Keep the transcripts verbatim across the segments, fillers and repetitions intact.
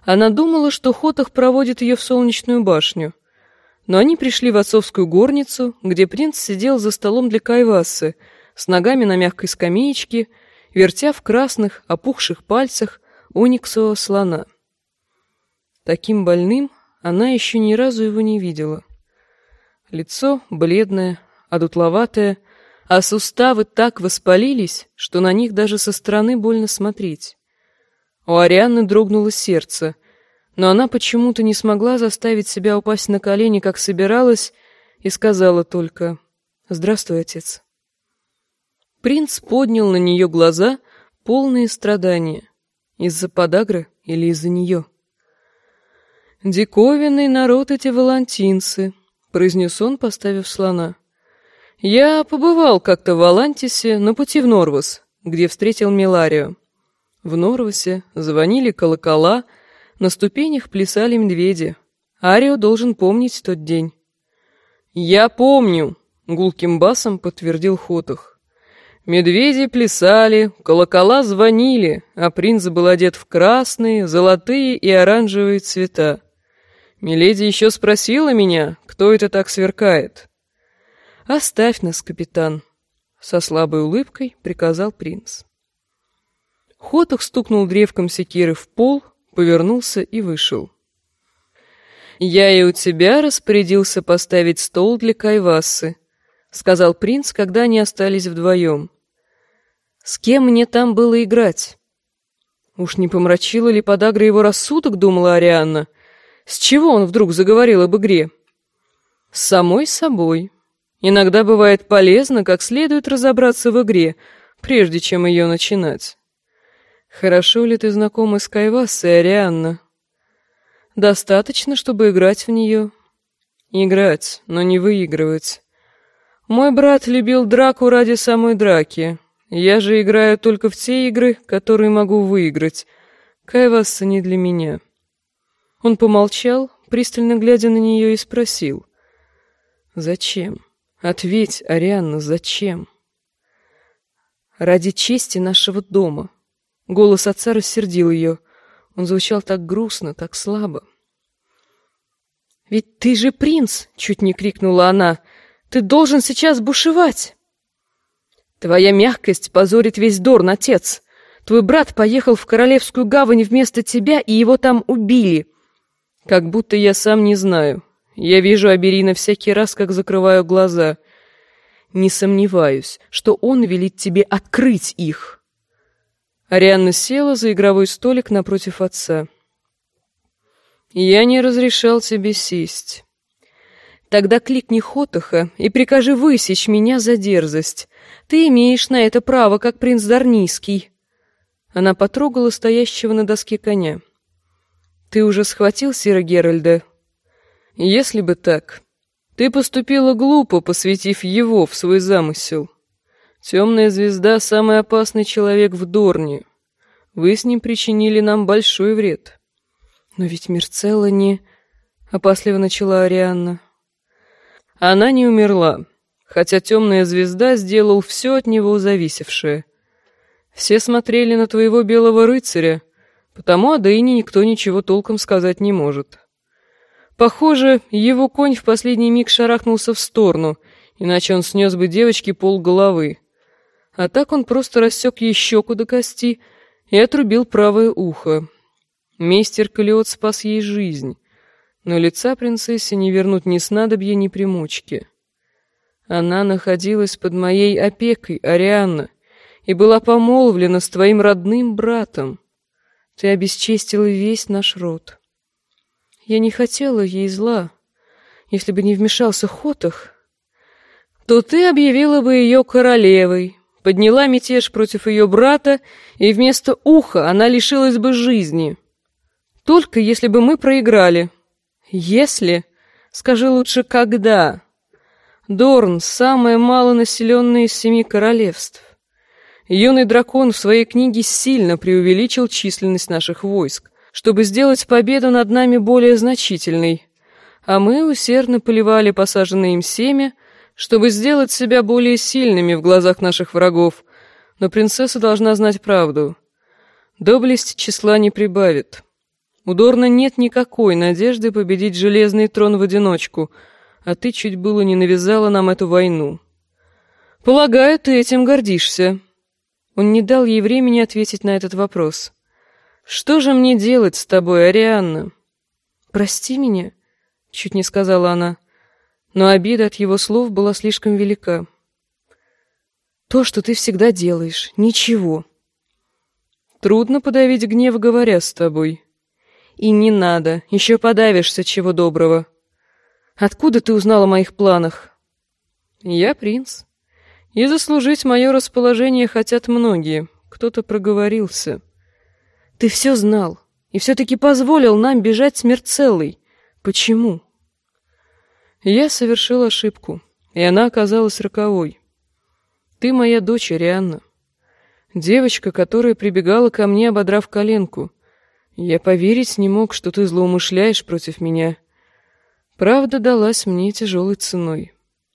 Она думала, что Хотах проводит ее в солнечную башню. Но они пришли в отцовскую горницу, где принц сидел за столом для кайвассы, с ногами на мягкой скамеечке, вертя в красных, опухших пальцах ониксового слона. Таким больным она еще ни разу его не видела. Лицо бледное, одутловатое, а суставы так воспалились, что на них даже со стороны больно смотреть. У Арианны дрогнуло сердце, но она почему-то не смогла заставить себя упасть на колени, как собиралась, и сказала только: «Здравствуй, отец». Принц поднял на нее глаза, полные страдания. Из-за подагры или из-за нее? «Диковинный народ эти волантинцы», — произнес он, поставив слона. «Я побывал как-то в Волантисе на пути в Норвос, где встретил Меларию. В Норвосе звонили колокола, на ступенях плясали медведи. Арио должен помнить тот день». «Я помню», — гулким басом подтвердил Хотах. «Медведи плясали, колокола звонили, а принц был одет в красные, золотые и оранжевые цвета. Миледи еще спросила меня, кто это так сверкает». «Оставь нас, капитан», — со слабой улыбкой приказал принц. Хотах стукнул древком секиры в пол, повернулся и вышел. «Я и у тебя распорядился поставить стол для кайвассы», — сказал принц, когда они остались вдвоем. «С кем мне там было играть?» Уж не помрачила ли подагра его рассудок, думала Арианна. С чего он вдруг заговорил об игре? С самой собой. Иногда бывает полезно как следует разобраться в игре, прежде чем ее начинать. Хорошо ли ты знакома с кайвассой, Арианна? Достаточно, чтобы играть в нее. Играть, но не выигрывать. Мой брат любил драку ради самой драки. Я же играю только в те игры, которые могу выиграть. Кайвасса не для меня. Он помолчал, пристально глядя на нее, и спросил: «Зачем? Ответь, Арианна, зачем?» «Ради чести нашего дома». Голос отца рассердил ее. Он звучал так грустно, так слабо. «Ведь ты же принц!» — чуть не крикнула она. «Ты должен сейчас бушевать!» «Твоя мягкость позорит весь Дорн, отец. Твой брат поехал в Королевскую гавань вместо тебя, и его там убили». «Как будто я сам не знаю. Я вижу Аберина всякий раз, как закрываю глаза. Не сомневаюсь, что он велит тебе открыть их». Арианна села за игровой столик напротив отца. «Я не разрешал тебе сесть». «Тогда кликни Хотаха и прикажи высечь меня за дерзость. Ты имеешь на это право, как принц Дарнийский». Она потрогала стоящего на доске коня. «Ты уже схватил сира Геральда?» «Если бы так. Ты поступила глупо, посвятив его в свой замысел. Темная звезда — самый опасный человек в Дорне. Вы с ним причинили нам большой вред». «Но ведь Мирцелла не...» — опасливо начала Арианна. «Она не умерла, хотя темная звезда сделал все от него зависевшее. Все смотрели на твоего белого рыцаря, потому о Дейне никто ничего толком сказать не может. Похоже, его конь в последний миг шарахнулся в сторону, иначе он снес бы девочке полголовы. А так он просто рассек ей щеку до кости и отрубил правое ухо. Мейстер Калиот спас ей жизнь, но лица принцессе не вернуть ни снадобья, ни примочки. Она находилась под моей опекой, Арианна, и была помолвлена с твоим родным братом. Ты обесчестила весь наш род. Я не хотела ей зла. Если бы не вмешался Хотах, то ты объявила бы ее королевой, подняла мятеж против ее брата, и вместо уха она лишилась бы жизни. Только если бы мы проиграли. Если, скажи лучше, когда. Дорн — самое малонаселенное из семи королевств. Юный дракон в своей книге сильно преувеличил численность наших войск, чтобы сделать победу над нами более значительной, а мы усердно поливали посаженное им семя, чтобы сделать себя более сильными в глазах наших врагов, но принцесса должна знать правду. Доблесть числа не прибавит. У Дорна нет никакой надежды победить Железный трон в одиночку, а ты чуть было не навязала нам эту войну. Полагаю, ты этим гордишься». Он не дал ей времени ответить на этот вопрос. «Что же мне делать с тобой, Арианна?» «Прости меня», — чуть не сказала она, но обида от его слов была слишком велика. «То, что ты всегда делаешь, ничего». «Трудно подавить гнев, говоря с тобой». «И не надо, еще подавишься, чего доброго». «Откуда ты узнал о моих планах?» «Я принц. И заслужить мое расположение хотят многие. Кто-то проговорился». «Ты все знал, и все-таки позволил нам бежать с Мерцеллой. Почему?» «Я совершил ошибку, и она оказалась роковой. Ты моя дочь, Арианна. Девочка, которая прибегала ко мне, ободрав коленку. Я поверить не мог, что ты злоумышляешь против меня. Правда далась мне тяжелой ценой.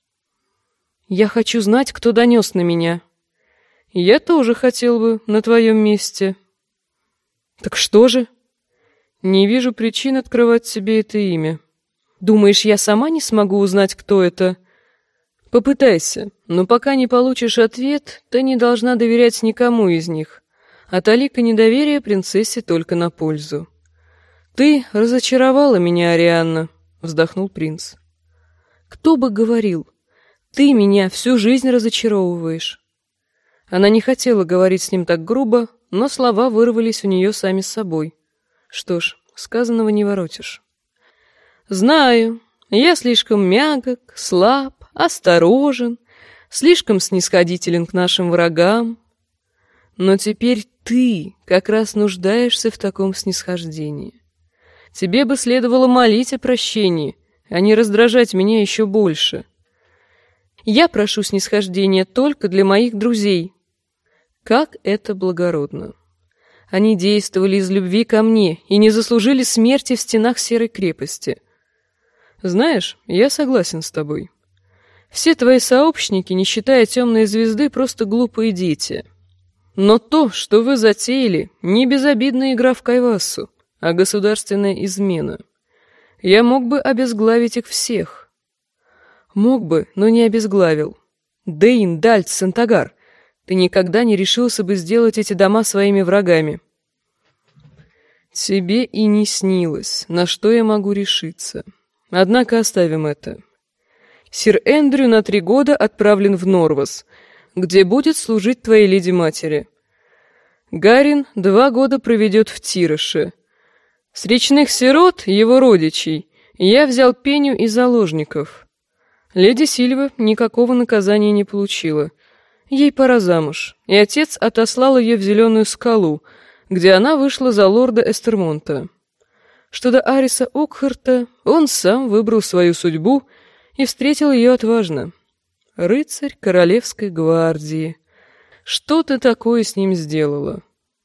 Я хочу знать, кто донес на меня. Я тоже хотел бы на твоем месте». «Так что же?» «Не вижу причин открывать себе это имя. Думаешь, я сама не смогу узнать, кто это?» «Попытайся, но пока не получишь ответ, ты не должна доверять никому из них, а талика недоверия принцессе только на пользу». «Ты разочаровала меня, Арианна», — вздохнул принц. «Кто бы говорил, ты меня всю жизнь разочаровываешь». Она не хотела говорить с ним так грубо, но слова вырвались у нее сами с собой. Что ж, сказанного не воротишь. «Знаю, я слишком мягок, слаб, осторожен, слишком снисходителен к нашим врагам. Но теперь ты как раз нуждаешься в таком снисхождении. Тебе бы следовало молить о прощении, а не раздражать меня еще больше. Я прошу снисхождения только для моих друзей. Как это благородно! Они действовали из любви ко мне и не заслужили смерти в стенах Серой крепости. Знаешь, я согласен с тобой. Все твои сообщники, не считая темной звезды, просто глупые дети. Но то, что вы затеяли, не безобидная игра в кайвассу, а государственная измена. Я мог бы обезглавить их всех. Мог бы, но не обезглавил. Дейн, Дальц, Сантагар, ты никогда не решился бы сделать эти дома своими врагами. Тебе и не снилось, на что я могу решиться. Однако оставим это. Сир Эндрю на три года отправлен в Норвас, где будет служить твоей леди-матери. Гарин два года проведет в Тироше. С речных сирот, его родичей, я взял пеню и заложников. Леди Сильва никакого наказания не получила. Ей пора замуж, и отец отослал ее в Зеленую скалу, где она вышла за лорда Эстермонта. Что до Ариса Окхарта, он сам выбрал свою судьбу и встретил ее отважно. Рыцарь Королевской гвардии. Что ты такое с ним сделала?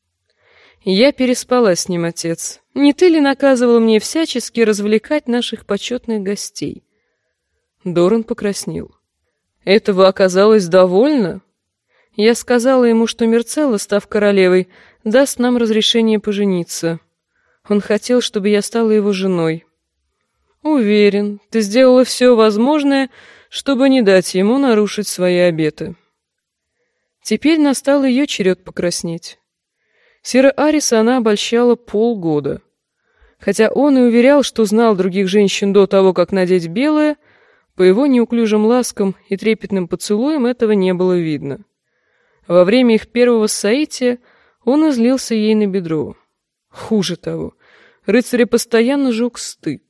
Я переспала с ним, отец. Не ты ли наказывал мне всячески развлекать наших почетных гостей? Доран покраснел. Этого оказалось довольно? Я сказала ему, что Мерцелла, став королевой, даст нам разрешение пожениться. Он хотел, чтобы я стала его женой. Уверен, ты сделала все возможное, чтобы не дать ему нарушить свои обеты. Теперь настал ее черед покраснеть. Сира Ариса она обольщала полгода. Хотя он и уверял, что знал других женщин до того, как надеть белое, по его неуклюжим ласкам и трепетным поцелуям этого не было видно. Во время их первого соития он излился ей на бедро. Хуже того, рыцаря постоянно жег стыд.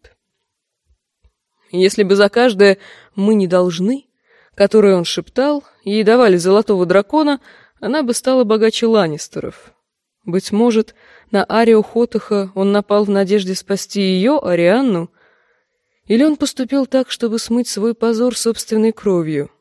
Если бы за каждое «мы не должны», которое он шептал, ей давали золотого дракона, она бы стала богаче Ланнистеров. Быть может, на Арио Хотаха он напал в надежде спасти ее, Арианну, или он поступил так, чтобы смыть свой позор собственной кровью.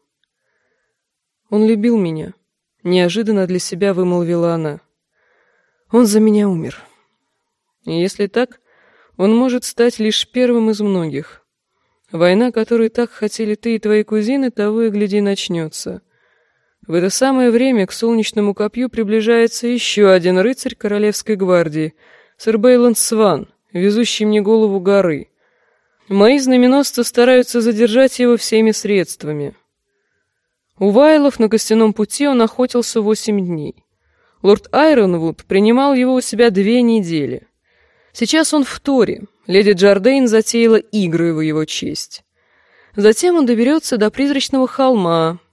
Он любил меня. Неожиданно для себя вымолвила она. Он за меня умер. И если так, он может стать лишь первым из многих. Война, которую так хотели ты и твои кузины, того и гляди начнется. В это самое время к солнечному копью приближается еще один рыцарь Королевской гвардии, сэр Бейланд Сван, везущий мне голову горы. Мои знаменосцы стараются задержать его всеми средствами. У Вайлов на Костяном пути он охотился восемь дней. Лорд Айронвуд принимал его у себя две недели. Сейчас он в Торе. Леди Джардейн затеяла игры в его честь. Затем он доберется до призрачного холма,